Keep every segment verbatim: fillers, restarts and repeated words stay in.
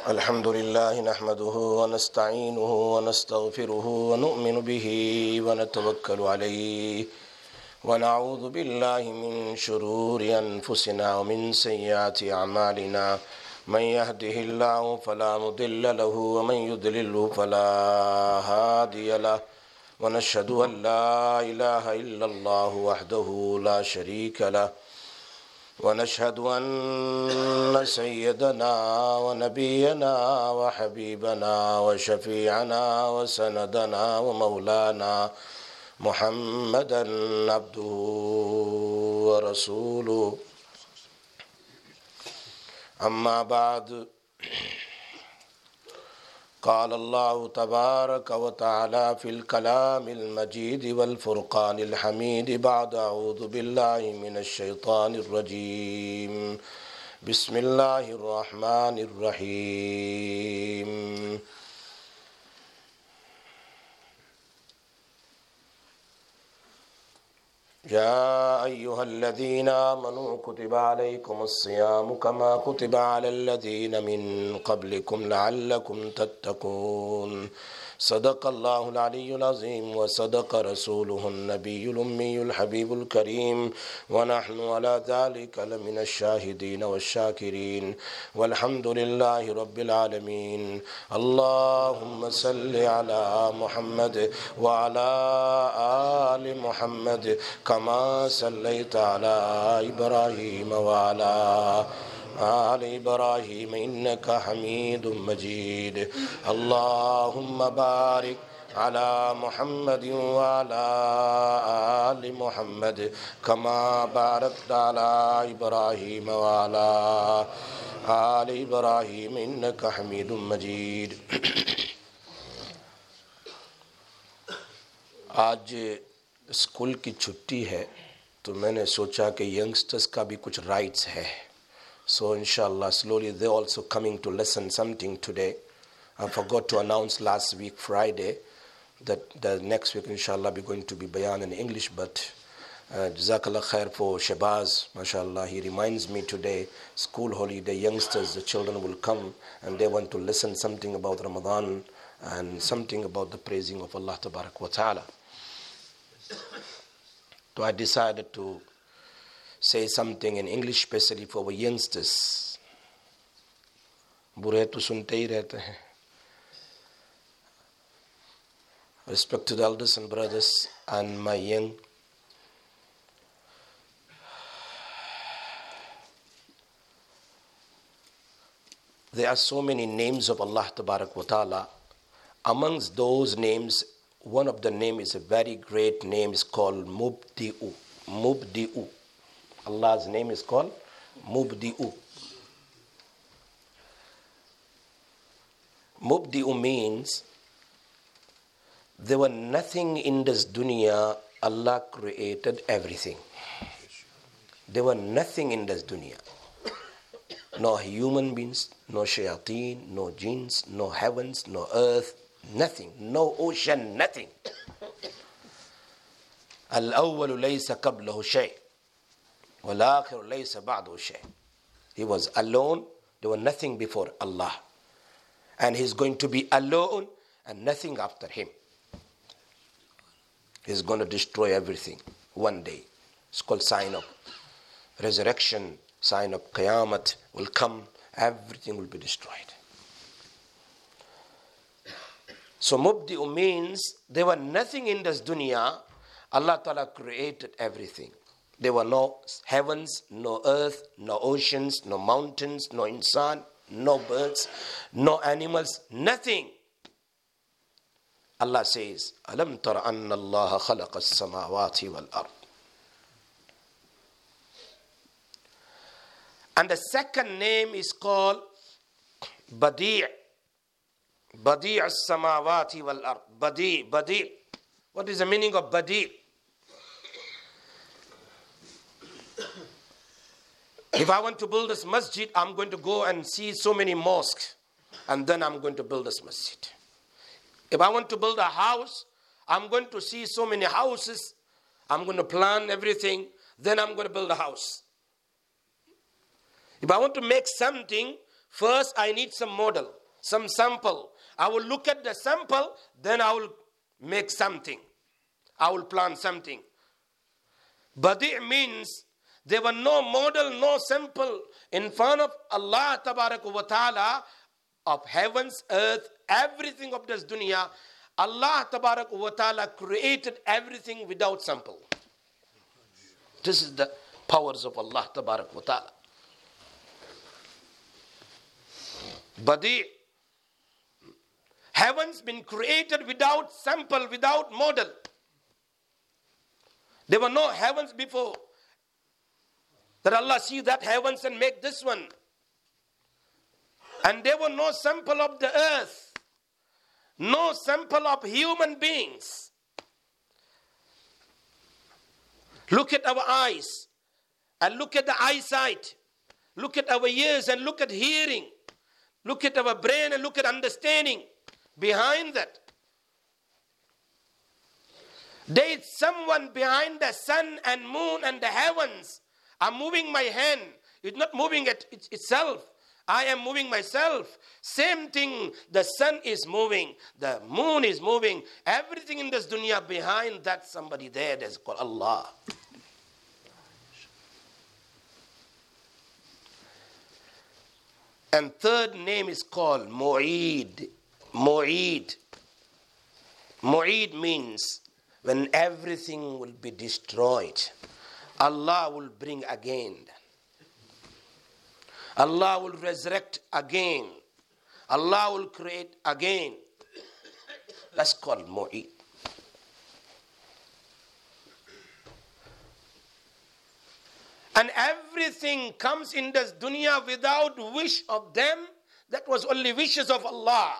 الحمد لله نحمده ونستعينه ونستغفره ونؤمن به ونتوكل عليه ونعوذ بالله من شرور أنفسنا ومن سيئات أعمالنا من يهده الله فلا مضل له ومن يضلله فلا هادي له ونشهد أن لا إله إلا الله وحده لا شريك له ونشهد أن سيدنا ونبينا وحبيبنا وشفيعنا وسندنا ومولانا محمدا عبده ورسوله أما بعد قال الله تبارك وتعالى في الكلام المجيد والفرقان الحميد بعد أعوذ بالله من الشيطان الرجيم بسم الله الرحمن الرحيم يا أيها الذين آمنوا كتب عليكم الصيام كما كتب على الذين من قبلكم لعلكم تتقون صدق الله العلي العظيم وصدق رسوله النبي الأمي الحبيب الكريم ونحن على ذلك لمن الشاهدين والشاكرين والحمد لله رب العالمين اللهم صل على محمد وعلى آل محمد كما صليت على إبراهيم وعلى آل إبراهيم إنك حميد مجيد اللهم بارك على محمد وعلى آل محمد كما باركت على إبراهيم وعلى آل إبراهيم إنك حميد مجيد आज स्कूल की छुट्टी है तो मैंने सोचा कि यंगस्टर्स का भी कुछ राइट्स है. So inshallah slowly they also coming to listen something today. I forgot to announce last week Friday that the next week inshallah be going to be bayan in English, but uh, Jazakallah khair for Shabazz, mashallah, he reminds me today, school holiday, youngsters, the children will come and they want to listen something about Ramadan and something about the praising of Allah Tabarak wa Ta'ala. So I decided to say something in English, especially for our youngsters. बुरे तो सुनते ही रहते हैं. Respected elders and brothers and my young, there are so many names of Allah Tabarak wa Ta'ala. Amongst those names, one of the name is a very great name, is called Mubdi'u. Mubdi'u. Allah's name is called Mubdi'u. Mubdi'u means there was nothing in this dunya, Allah created everything. There was nothing in this dunya. No human beings, no shayateen, no jinns, no heavens, no earth, nothing. No ocean, nothing. Al-awwalu laysa qablahu shay. وَالْآخِرُ لَيْسَ بَعْدُهُ شَيْءٍ. He was alone, there was nothing before Allah. And he's going to be alone and nothing after him. He's going to destroy everything one day. It's called sign of resurrection, sign of Qiyamah will come, everything will be destroyed. So Mubdi'u means there was nothing in this dunya, Allah Ta'ala created everything. There were no heavens, no earth, no oceans, no mountains, no insan, no birds, no animals, nothing. Allah says, Alam tara anna Allah khalaqa as-samawati wal ard. And the second name is called Badi'. Badi' as-samawati wal ard. Badi', Badi'. What is the meaning of Badi'? If I want to build this masjid, I'm going to go and see so many mosques, and then I'm going to build this masjid. If I want to build a house, I'm going to see so many houses, I'm going to plan everything, then I'm going to build a house. If I want to make something, First, I need some model, some sample. I will look at the sample, then I will make something. I will plan something. Badi' means there were no model, no sample in front of Allah Tabaraka wa Ta'ala of heavens, earth, everything of this dunya. Allah Tabaraka wa Ta'ala created everything without sample. This is the powers of Allah Tabaraka wa Ta'ala. Badi'. Heavens been created without sample, without model. There were no heavens before. That Allah see that heavens and make this one. And there were no sample of the earth. No sample of human beings. Look at our eyes. And look at the eyesight. Look at our ears and look at hearing. Look at our brain and look at understanding. Behind that. There is someone behind the sun and moon and the heavens. I'm moving my hand. It's not moving it itself. I am moving myself. Same thing. The sun is moving. The moon is moving. Everything in this dunya, behind that somebody there, that's called Allah. And third name is called Mu'eed. Mu'eed. Mu'eed means when everything will be destroyed, Allah will bring again. Allah will resurrect again. Allah will create again. That's called Mu'eed. And everything comes in this dunya without wish of them. That was only wishes of Allah.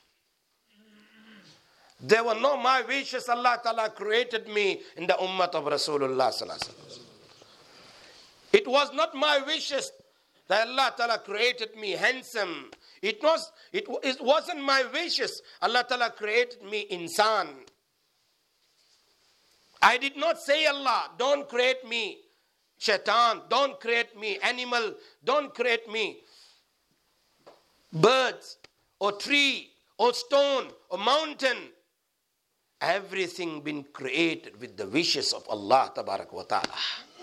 There were no my wishes. Allah Ta'ala created me in the ummah of Rasulullah Sallallahu Alaihi Wasallam. It was not my wishes that Allah Ta'ala created me handsome. It was, it, it wasn't my wishes. Allah Ta'ala created me insan. I did not say, Allah, don't create me shaitan, don't create me animal, don't create me birds or tree or stone or mountain. Everything been created with the wishes of Allah Tabarak wa Ta'ala.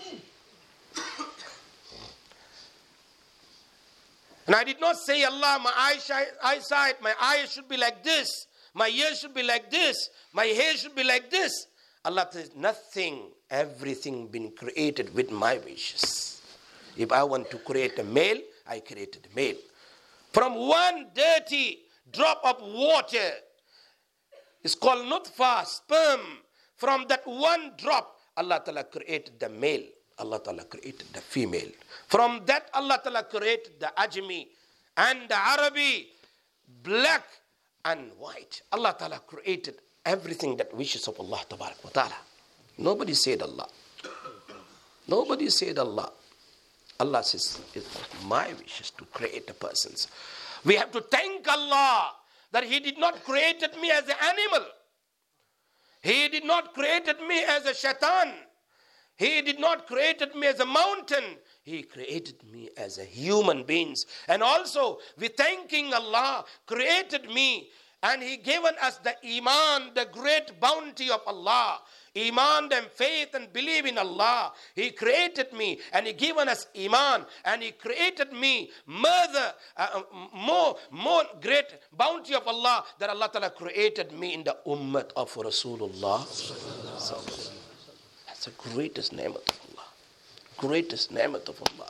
And I did not say, Allah, my eyesight, my eyes should be like this, my ears should be like this, my hair should be like this. Allah says, nothing, everything been created with my wishes. If I want to create a male, I created a male. From one dirty drop of water, it's called nutfa, sperm. From that one drop, Allah Ta'ala created the male. Allah Ta'ala created the female. From that, Allah Ta'ala created the Ajami and the Arabi, black and white. Allah Ta'ala created everything that wishes of Allah Ta'ala. Nobody said Allah. Nobody said Allah. Allah says, it's my wishes to create the persons. We have to thank Allah that He did not create me as an animal. He did not create me as a shaitan. He did not create me as a mountain. He created me as a human being. And also, we thanking Allah, created me, and He given us the iman, the great bounty of Allah. Iman and faith and believe in Allah. He created me and He given us iman, and He created me mother, uh, more, more great bounty of Allah that Allah Ta'ala created me in the ummah of Rasulullah. That's the greatest ni'mat of Allah. Greatest ni'mat of Allah.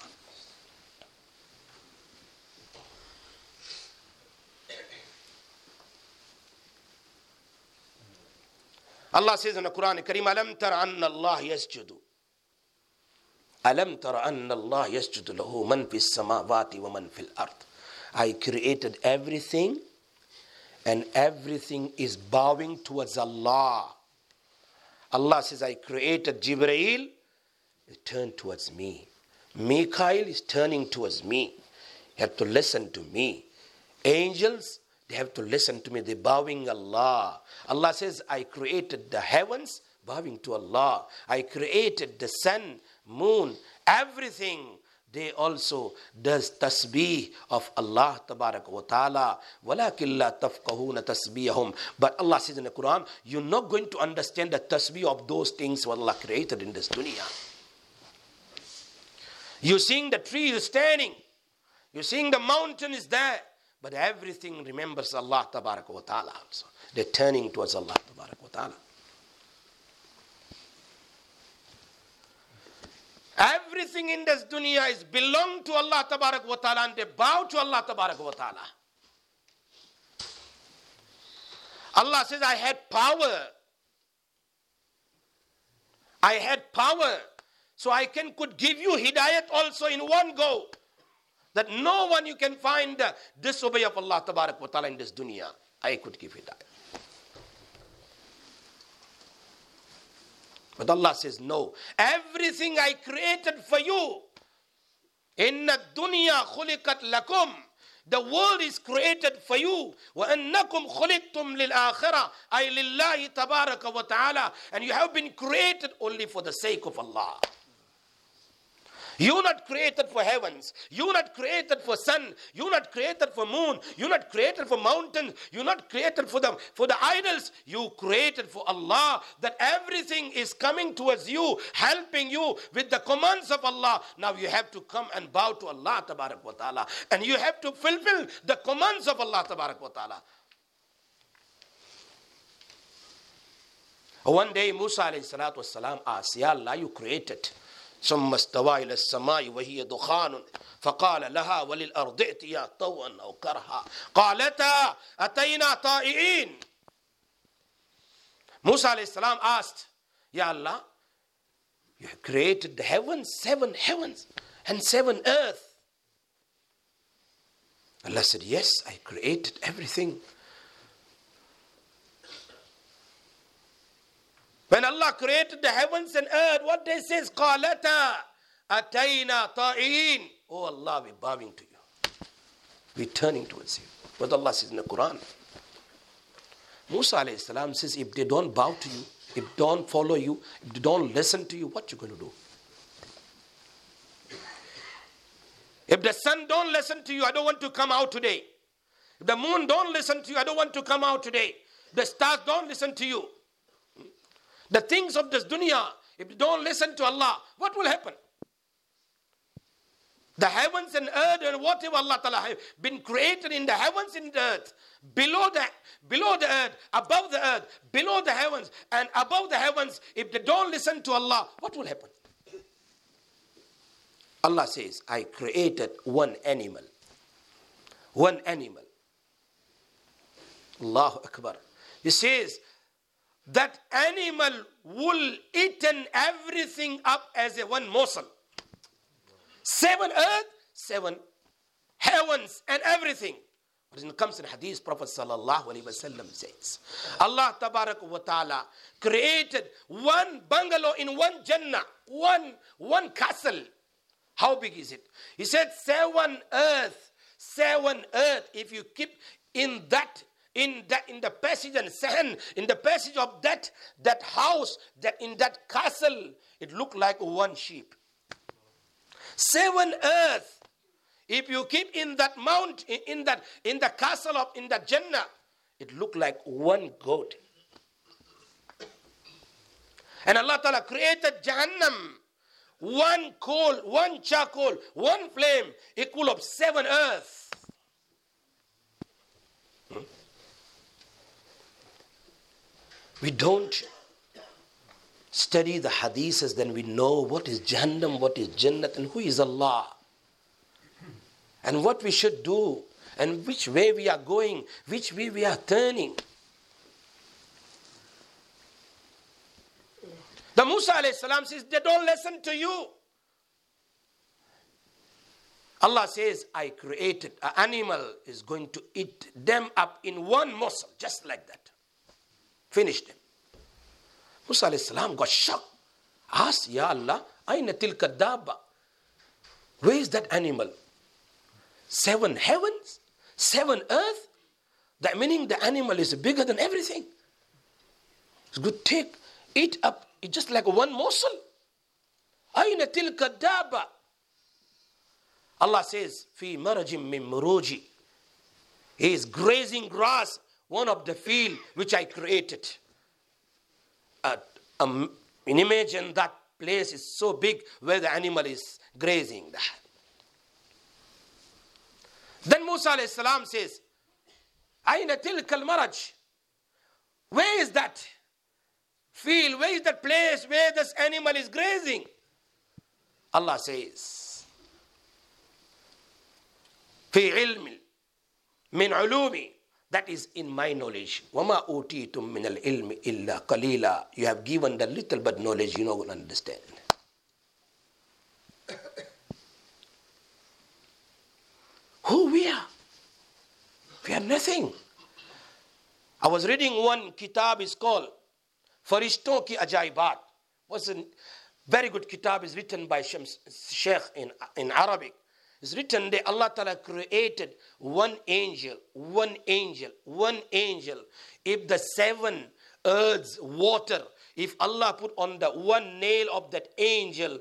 Allah says in the Quran Kareem, Alam tara anna Allah yasjudu. Alam tara anna Allah yasjudu lahu man fis samawati wa man fil ard. I created everything, and everything is bowing towards Allah. Allah says, I created Jibreel, it turned towards me. Mikael is turning towards me. You have to listen to me. Angels, they have to listen to me. They're bowing Allah. Allah says, I created the heavens, bowing to Allah. I created the sun, moon, everything they also does tasbih of Allah tabarak wa ta'ala. وَلَكِنْ لَا تَفْقَهُونَ تَسْبِيهَهُمْ. But Allah says in the Quran, you're not going to understand the tasbih of those things what Allah created in this dunya. You're seeing the tree is standing. You're seeing the mountain is there. But everything remembers Allah tabarak wa ta'ala also. They're turning towards Allah tabarak wa ta'ala. Everything in this dunya is belong to Allah tabarak wa ta'ala, and they bow to Allah tabarak wa ta'ala. Allah says, I had power. I had power. So I can could give you hidayat also in one go. That no one you can find uh, disobey of Allah tabarak wa ta'ala in this dunya. I could give hidayat. But Allah says, no. Everything I created for you. Inna dunya khuliqat lakum. The world is created for you. وَأَنَّكُمْ خُلِقْتُمْ لِلْآخِرَةِ أي لِلَّهِ تَبَارَكَ وَتَعَالَى. And you have been created only for the sake of Allah. You're not created for heavens. You're not created for sun. You're not created for moon. You're not created for mountains. You're not created for the, for the idols. You created for Allah. That everything is coming towards you, helping you with the commands of Allah. Now you have to come and bow to Allah tabarak wa ta'ala. And you have to fulfill the commands of Allah tabarak wa ta'ala. One day Musa alayhi salatu wasalam asked, Ya Allah, you created. ثم استوى إلى السماء وهي دخان فقال لها وللأرض ائتيا طوعا أو كرها قالتا أتينا طائعين. Musa alayhi salam asked, Ya Allah, you have created the heavens, seven heavens and seven earth. Allah said, yes, I created everything. When Allah created the heavens and earth, what they say is, قَالَتَا أَتَيْنَا طَائِعِينَ. Oh Allah, we're bowing to you. We're turning towards you. What Allah says in the Quran. Musa alayhi salam says, if they don't bow to you, if they don't follow you, if they don't listen to you, what you going to do? If the sun don't listen to you, I don't want to come out today. If the moon don't listen to you, I don't want to come out today. The stars don't listen to you. The things of this dunya, if you don't listen to Allah, what will happen? The heavens and earth and whatever Allah Ta'ala have been created in the heavens and the earth, below the, below the earth, above the earth, below the heavens and above the heavens, if they don't listen to Allah, what will happen? Allah says, I created one animal. One animal. Allahu Akbar. He says, that animal will eaten everything up as a one morsel. Seven earth, seven heavens and everything. But when it comes in hadith, Prophet sallallahu alaihi wasallam says, Allah tabarak wa ta'ala created one bungalow in one Jannah, one, one castle. How big is it? He said seven earth, seven earth. If you keep in that In that, in the passage and sand, in the passage of that, that house, that in that castle, it looked like one sheep. Seven earth. If you keep in that mount, in that, in the castle of, in the Jannah, it looked like one goat. And Allah Ta'ala created Jahannam. One coal, one charcoal, one flame, equal of seven earth. Hmm? We don't study the hadiths, then we know what is Jahannam, what is Jannat, and who is Allah. And what we should do, and which way we are going, which way we are turning. The Musa alayhi salam says, they don't listen to you. Allah says, I created an animal is going to eat them up in one morsel, just like that. Finish them. Musa alayhi salam got shocked. Asked, Ya Allah, ayna tilka dabba? Where is that animal? Seven heavens? Seven earth? That meaning the animal is bigger than everything. It's good, take, eat up, it's just like one morsel. Ayna tilka dabba? Allah says, fi marajim min muruji. He is grazing grass, one of the field which I created. Uh, um, imagine that place is so big where the animal is grazing there. Then Musa alayhi salam says, Aina tilka al-maraj? Where is that field? Where is that place where this animal is grazing? Allah says, Fi ilmi min ulumi. That is in my knowledge. وَمَا أُوتِيتُم مِّنَ الْعِلْمِ إِلَّا قَلِيلًا. You have given the little but knowledge you don't understand. Who we are? We are nothing. I was reading one kitab, is called Farishton Ki Ajaibat. Was a very good kitab, is written by Shams, Sheikh in, in Arabic. It's written there, Allah Ta'ala created one angel, one angel, one angel. If the seven earths water, if Allah put on the one nail of that angel,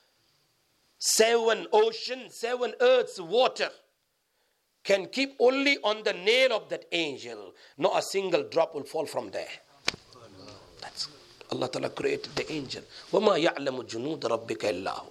seven oceans, seven earths water, can keep only on the nail of that angel, not a single drop will fall from there. That's Allah Ta'ala created the angel. وَمَا يَعْلَمُ جُنُودَ رَبِّكَ إِلَّا هُ.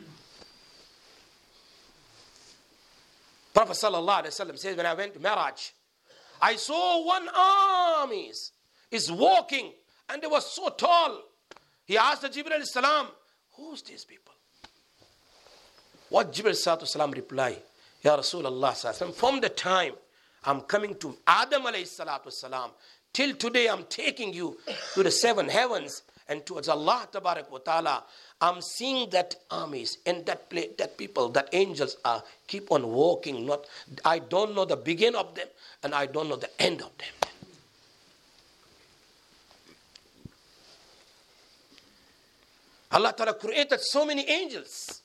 Prophet sallallahu alaihi wasallam says, when I went to Miraj, I saw one army is walking and they were so tall. He asked the Jibreel alayhi salam, who's these people? What Jibreel alayhi salam replied? Ya Rasulullah, from the time I'm coming to Adam alayhi salatu salam till today I'm taking you to the seven heavens and towards Allah tabarak wa ta'ala. I'm seeing that armies and that play, that people, that angels are keep on walking. Not, I don't know the beginning of them and I don't know the end of them. Allah Ta'ala created so many angels.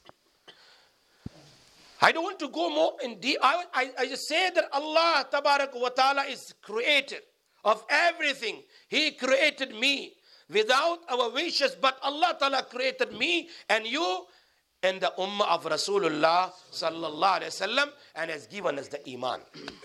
I don't want to go more in deep. I, I, I just say that Allah Tabarak wa Ta'ala is creator of everything. He created me without our wishes, but Allah Ta'ala created me and you and the ummah of Rasulullah sallallahu alaihi wasallam and has given us the iman.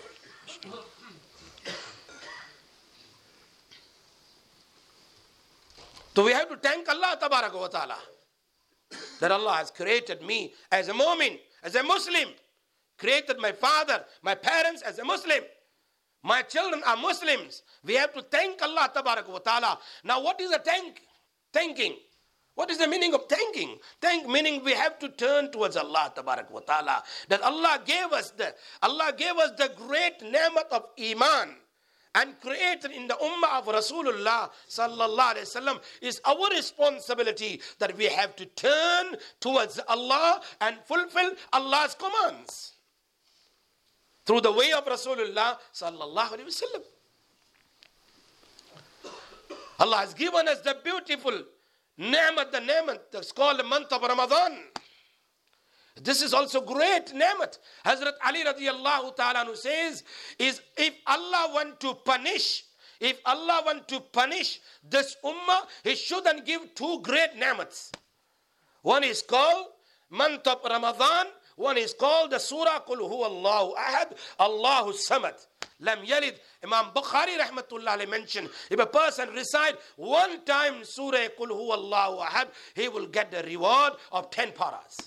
So we have to thank Allah Tabarak wa Ta'ala that Allah has created me as a mu'min, as a Muslim, created my father, my parents as a Muslim. My children are Muslims. We have to thank Allah Tabarak wa Ta'ala. Now what is a thank? Thanking. What is the meaning of thanking? Thank meaning we have to turn towards Allah Tabarak wa Ta'ala. That Allah gave us the Allah gave us the great ni'mat of Iman and created in the ummah of Rasulullah sallallahu alaihi wasallam. Is our responsibility that we have to turn towards Allah and fulfill Allah's commands through the way of Rasulullah sallallahu alaihi wasallam. Allah has given us the beautiful ni'mat, the ni'mat that's called the month of Ramadan. This is also great ni'mat. Hazrat Ali radiallahu ta'ala anhu says, is if Allah want to punish, if Allah want to punish this ummah, He shouldn't give two great ni'mats. One is called month of Ramadan, one is called the Surah Qul Huwa Allahu Ahad, Allahu Samad. Lam Yalid. Imam Bukhari rahmatullah alayhi mentioned, if a person recite one time Surah Qul Huwa Allahu Ahad, he will get the reward of ten paras.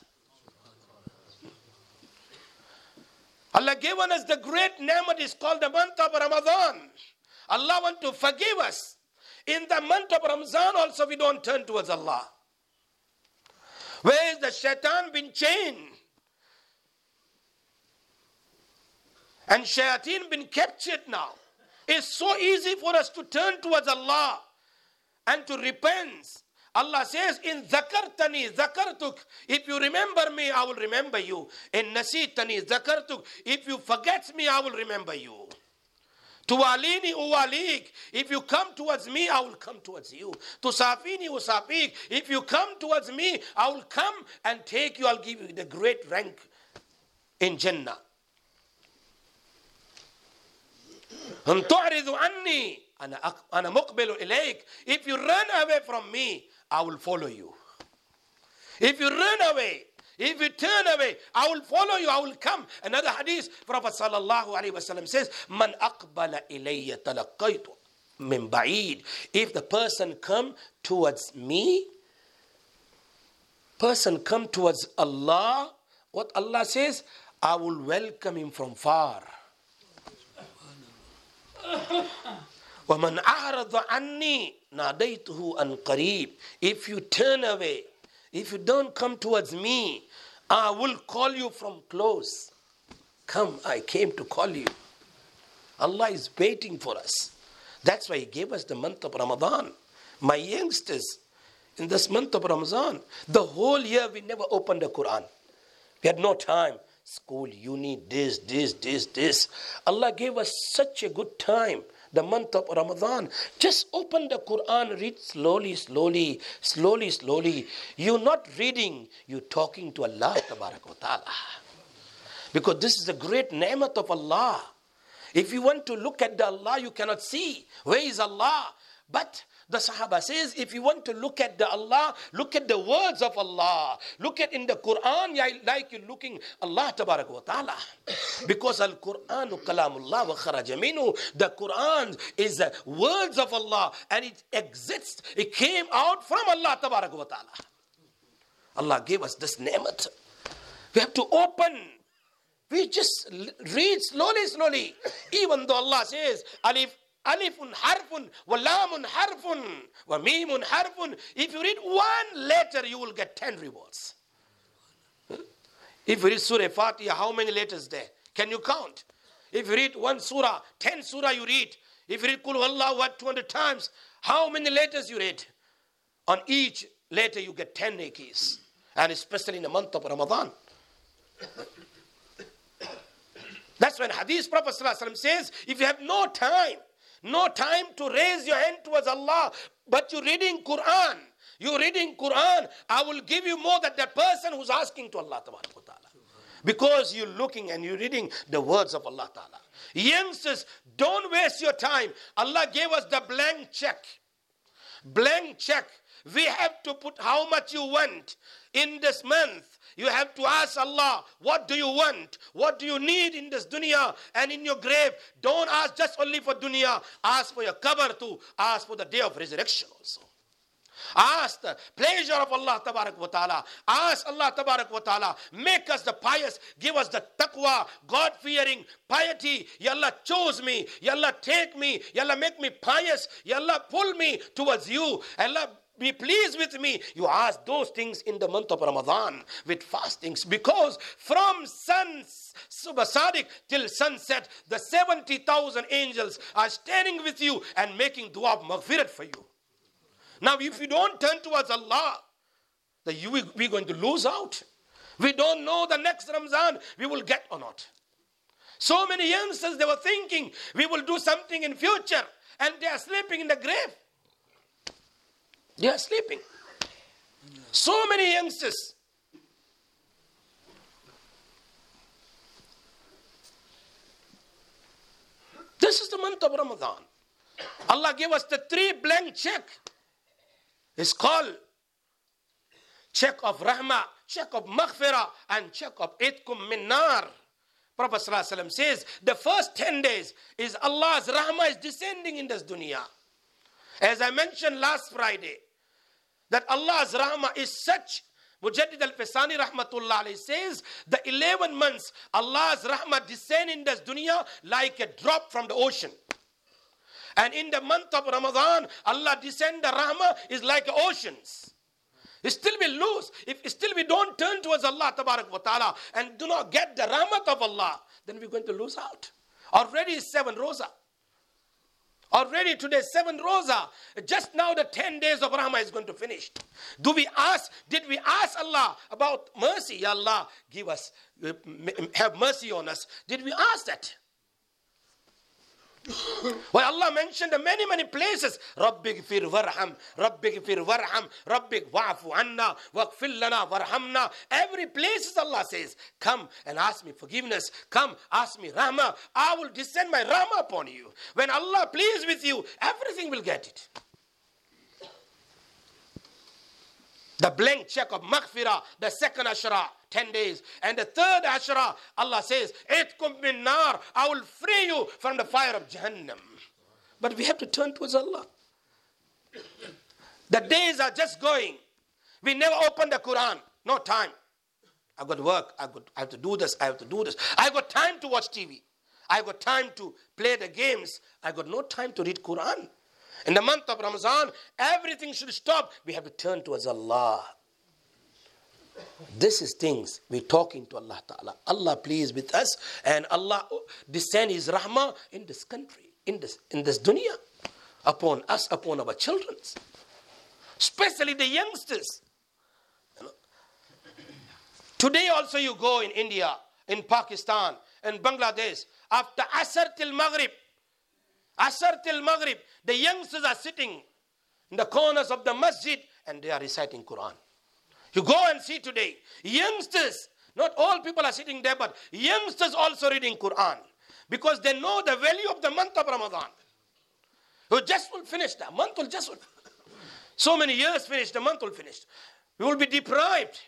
Allah given us the great ni'mat is called the month of Ramadan. Allah want to forgive us. In the month of Ramadan also we don't turn towards Allah. Where is the shaitan been chained? And shayateen been captured now. It's so easy for us to turn towards Allah and to repent. Allah says, in zakartani zakartuk. If you remember me, I will remember you. In nasitani zakartuk. If you forget me, I will remember you. Tuwalini uwalik. If you come towards me, I will come towards you. Tusafini usafik. If you come towards me, I will come and take you. I'll give you the great rank in Jannah. If you run away from me, I will follow you. If you run away, If you turn away, I will follow you, I will come. Another hadith, Prophet sallallahu alaihi wasallam says, Man aqbala ilayya talaqaytu min ba'id. If the person come towards me, person come towards Allah, what Allah says, I will welcome him from far. وَمَنْ أَعْرَضَ عَنِّي نَادَيْتُهُ أَنْ قَرِيبٍ. If you turn away, if you don't come towards me, I will call you from close. Come, I came to call you. Allah is waiting for us. That's why He gave us the month of Ramadan. My youngsters, in this month of Ramadan, the whole year we never opened the Quran. We had no time. School, uni, this, this, this, this. Allah gave us such a good time. The month of Ramadan. Just open the Quran, read slowly, slowly, slowly, slowly. You're not reading, you're talking to Allah Tabarak wa Ta'ala. Because this is the great ni'mat of Allah. If you want to look at the Allah, you cannot see. Where is Allah? But the Sahaba says, if you want to look at the Allah, look at the words of Allah. Look at in the Quran, like you're looking Allah Tabarak wa Ta'ala. Because Al-Quranu kalamullah wa kharaja minhu. The Quran is the words of Allah and it exists. It came out from Allah Tabarak wa Ta'ala. Allah gave us this ni'mat. We have to open. We just read slowly, slowly. Even though Allah says, Alif, Alifun harfun, wa lamun harfun, wa mimun harfun. If you read one letter, you will get ten rewards. If you read Surah Fatiha, how many letters there? Can you count? If you read one surah, ten surah you read. If you read Qul Huwallahu what two hundred times, how many letters you read? On each letter you get ten nekis. And especially in the month of Ramadan. That's when Hadith Prophet ﷺ says, if you have no time, no time to raise your hand towards Allah, but you're reading Quran, you're reading Quran, I will give you more than that person who's asking to Allah Ta'ala. Because you're looking and you're reading the words of Allah Ta'ala. Youngsters, don't waste your time. Allah gave us the blank check. Blank check. We have to put how much you want in this month. You have to ask Allah, what do you want? What do you need in this dunya and in your grave? Don't ask just only for dunya. Ask for your qabr too. Ask for the day of resurrection also. Ask the pleasure of Allah Tabarak wa Ta'ala. Ask Allah Tabarak wa Ta'ala, make us the pious, give us the taqwa, God-fearing, piety. Ya Allah, choose me. Ya Allah, take me. Ya Allah, make me pious. Ya Allah, pull me towards you. Allah, be pleased with me. You ask those things in the month of Ramadan with fastings. Because from sun, Subh Sadiq till sunset, the seventy thousand angels are standing with you and making dua of maghfirat for you. Now, if you don't turn towards Allah, then you will, we're going to lose out. We don't know the next Ramzan we will get or not. So many youngsters, they were thinking we will do something in future, and they are sleeping in the grave. They are sleeping. So many youngsters. This is the month of Ramadan. Allah gave us the three blank check. It's called check of rahmah, check of maghfirah, and check of itkum min nar. Prophet ﷺ says the first ten days is Allah's rahmah is descending in this dunya. As I mentioned last Friday, that Allah's rahmah is such, Mujaddid al-Fisani rahmatullah alayhi says, the eleven months Allah's rahmah descend in this dunya like a drop from the ocean. And in the month of Ramadan, Allah descend the rahmah is like oceans. Still we lose. If still we don't turn towards Allah Tabarak wa Ta'ala and do not get the rahmat of Allah, then we're going to lose out. Already is seven roza. Already today seven roza. Just now the ten days of rahmah is going to finish. Do we ask, did we ask Allah about mercy? Ya Allah, give us, have mercy on us. Did we ask that? Well, Allah mentioned in many, many places, Rabbi gfir warham, Rabbi gfir warham, Rabbi wa'fu anna, waqfil lana warhamna. Every place Allah says, come and ask me forgiveness. Come, ask me rahmah. I will descend my rahmah upon you. When Allah pleased with you, everything will get it. The blank check of maghfirah, the second ashra, ten days. And the third ashra, Allah says, Itkum min nar, I will free you from the fire of Jahannam. But we have to turn towards Allah. The days are just going. We never open the Quran. No time. I've got work. I've got, I have to do this. I have to do this. I've got time to watch T V. I've got time to play the games. I've got no time to read Quran. In the month of Ramadan, everything should stop. We have to turn towards Allah. This is things we're talking to Allah Ta'ala. Allah please with us, and Allah descend His rahmah in this country, in this, in this dunya, upon us, upon our children, especially the youngsters. You know. Today also you go in India, in Pakistan, in Bangladesh, after Asr till Maghrib, Asr till Maghrib, the youngsters are sitting in the corners of the masjid and they are reciting Quran. You go and see today, youngsters, not all people are sitting there, but youngsters also reading Quran because they know the value of the month of Ramadan. You just will finish, the month will just will. So many years finished, the month will finish. We will be deprived.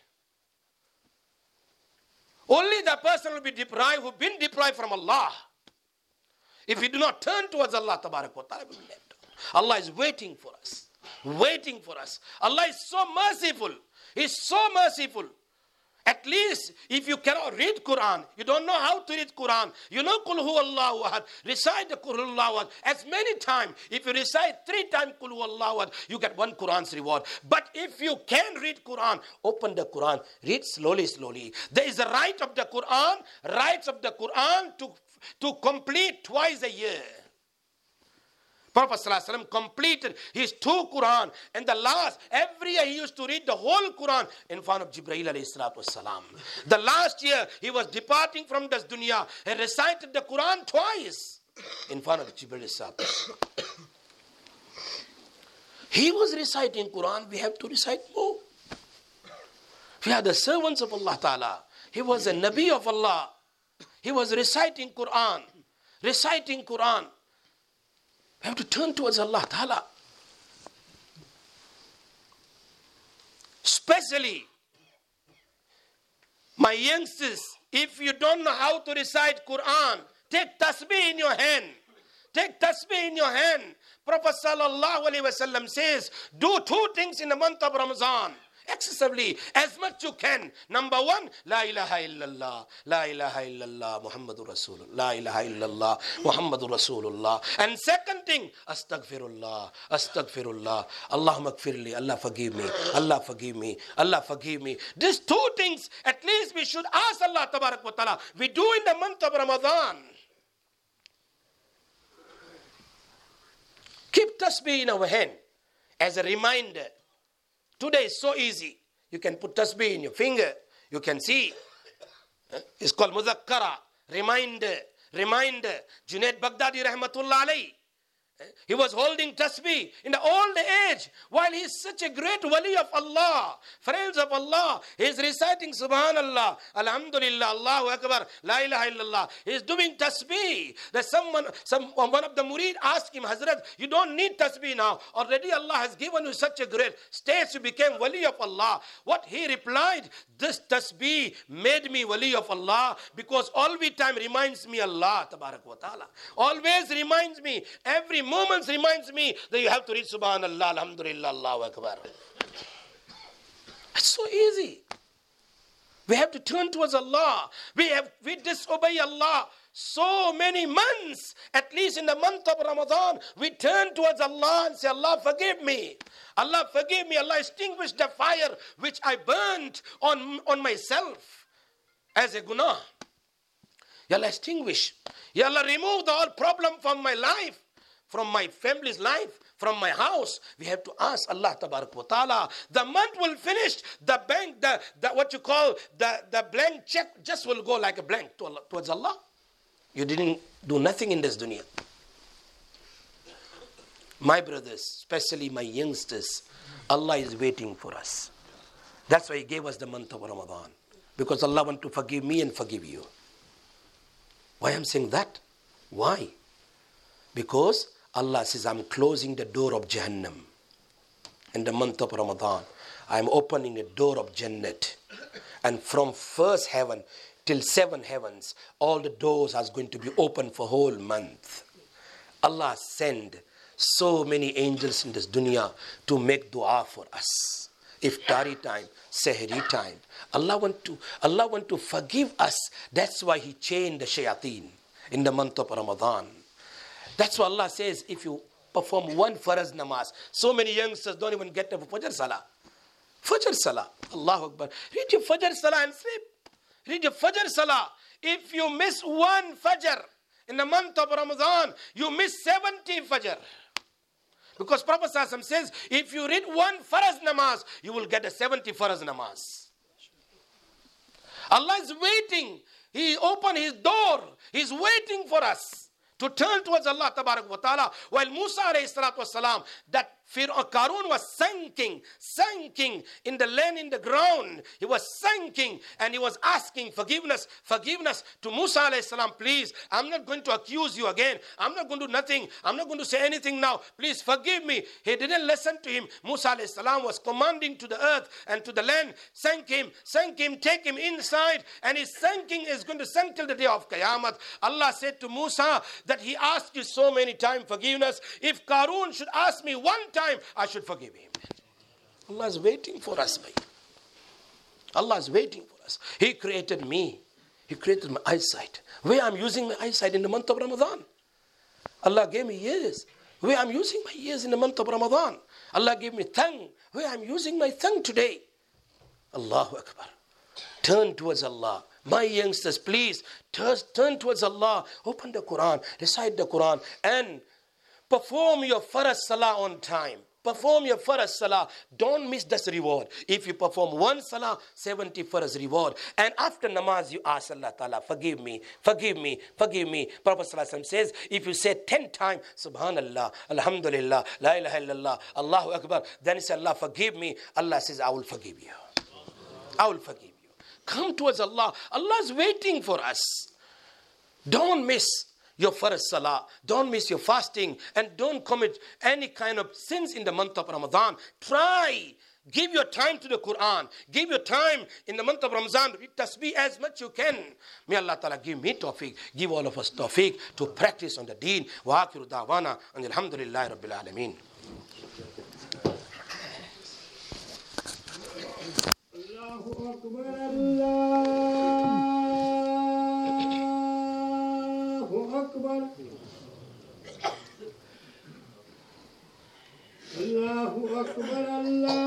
Only the person will be deprived who been deprived from Allah. If we do not turn towards Allah, tabarak wa ta'ala, we will let down. Allah is waiting for us. Waiting for us. Allah is so merciful. He's so merciful. At least if you cannot read Quran, you don't know how to read Quran, you know Qul Huwallahu Ahad, recite the Qul Huwallahu Ahad as many times. If you recite three times Qul Huwallahu Ahad, you get one Quran's reward. But if you can read Quran, open the Quran, read slowly, slowly. There is a right of the Quran, rights of the Quran to, to complete twice a year. Prophet ﷺ completed his two Quran, and the last, every year he used to read the whole Quran in front of Jibreel alayhi salatu wasalam. The last year he was departing from this dunya, he recited the Quran twice in front of Jibreel alayhi salatu. He was reciting Quran, we have to recite more. We are the servants of Allah Ta'ala. He was a Nabi of Allah. He was reciting Quran, reciting Quran. We have to turn towards Allah Ta'ala. Especially, my youngsters, if you don't know how to recite Quran, take tasbih in your hand. Take tasbih in your hand. Prophet Sallallahu Alaihi Wasallam says, do two things in the month of Ramadan. Excessively, as much you can. Number one, La ilaha illallah, La ilaha illallah, Muhammadur Rasulullah, La ilaha illallah, Muhammadur Rasulullah. And second thing, Astaghfirullah, Astaghfirullah, Allahumma gfirli, Allah forgive me, Allah forgive me, Allah forgive me. These two things, at least we should ask Allah Tabarak wa Ta'ala. We do in the month of Ramadan. Keep tasbih in our hand as a reminder. Today is so easy. You can put tasbih in your finger. You can see. It's called muzakkara. Reminder. Reminder. Junaid Baghdadi rahmatullah alayhi. He was holding tasbih in the old age while he is such a great wali of Allah, friends of Allah. He is reciting Subhanallah, Alhamdulillah, Allahu Akbar, La ilaha illallah. He is doing tasbih. That someone, some, one of the murid asked him, Hazrat, you don't need tasbih now. Already Allah has given you such a great stage. You became wali of Allah. What he replied, this tasbih made me wali of Allah because all the time reminds me Allah, tabarak wa ta'ala. Always reminds me, every moments reminds me that you have to read Subhanallah, Alhamdulillah, Allahu Akbar. It's so easy. We have to turn towards Allah. We have we disobey Allah so many months. At least in the month of Ramadan, we turn towards Allah and say, Allah forgive me. Allah forgive me. Allah extinguish the fire which I burnt on, on myself as a guna. Ya Allah extinguish. Ya Allah remove the whole problem from my life, from my family's life, from my house. We have to ask Allah Tabarak wa Ta'ala. The month will finish. The bank, the, the what you call the, the blank check just will go like a blank to Allah, towards Allah. You didn't do nothing in this dunya. My brothers, especially my youngsters, Allah is waiting for us. That's why He gave us the month of Ramadan. Because Allah wants to forgive me and forgive you. Why I'm saying that? Why? Because Allah says, I'm closing the door of Jahannam in the month of Ramadan. I'm opening a door of Jannat. And from first heaven till seven heavens, all the doors are going to be open for whole month. Allah send so many angels in this dunya to make dua for us. Iftari time, Sehri time. Allah want to, Allah want to forgive us. That's why He chained the shayateen in the month of Ramadan. That's why Allah says, if you perform one faraz namaz, so many youngsters don't even get to Fajr Salah. Fajr Salah, Allahu Akbar. Read your Fajr Salah and sleep. Read your Fajr Salah. If you miss one Fajr in the month of Ramadan, you miss seventy Fajr. Because Prophet ﷺ says, if you read one faraz namaz, you will get a seventy faraz namaz. Allah is waiting. He opened His door. He's waiting for us to turn towards Allah Tabarak wa Ta'ala. While Musa alayhi salatu wasalam, that Qarun was sinking, sinking in the land, in the ground. He was sinking and he was asking forgiveness, forgiveness to Musa alayhi salam. Please, I'm not going to accuse you again. I'm not going to do nothing. I'm not going to say anything now. Please forgive me. He didn't listen to him. Musa alayhi salam was commanding to the earth and to the land, sink him, sink him, take him inside. And his sinking is going to sink till the day of Qiyamah. Allah said to Musa that he asked you so many times forgiveness. If Qarun should ask me one time, I should forgive him. Allah is waiting for us, bhai. Allah is waiting for us. He created me. He created my eyesight. Where I'm using my eyesight in the month of Ramadan. Allah gave me ears. Where I'm using my ears in the month of Ramadan. Allah gave me tongue. Where I'm using my tongue today. Allahu Akbar. Turn towards Allah. My youngsters, please turn, turn towards Allah. Open the Quran. Recite the Quran. And perform your Farz Salah on time. Perform your Farz Salah. Don't miss this reward. If you perform one Salah, seventy Farz reward. And after namaz, you ask Allah Ta'ala, forgive me, forgive me, forgive me. Prophet ﷺ says, if you say ten times, Subhanallah, Alhamdulillah, La ilaha illallah, Allahu Akbar, then you say, Allah, forgive me. Allah says, I will forgive you. I will forgive you. Come towards Allah. Allah is waiting for us. Don't miss your Farz Salah. Don't miss your fasting. And don't commit any kind of sins in the month of Ramadan. Try. Give your time to the Quran. Give your time in the month of Ramadan. Read tasbih as much you can. May Allah Ta'ala give me tawfiq. Give all of us tawfiq to practice on the deen. Wa akhiru da'wana. And alhamdulillahi rabbil alameen. Allahu Akbar, Allahu Akbar. Allahu Akbar, Allah.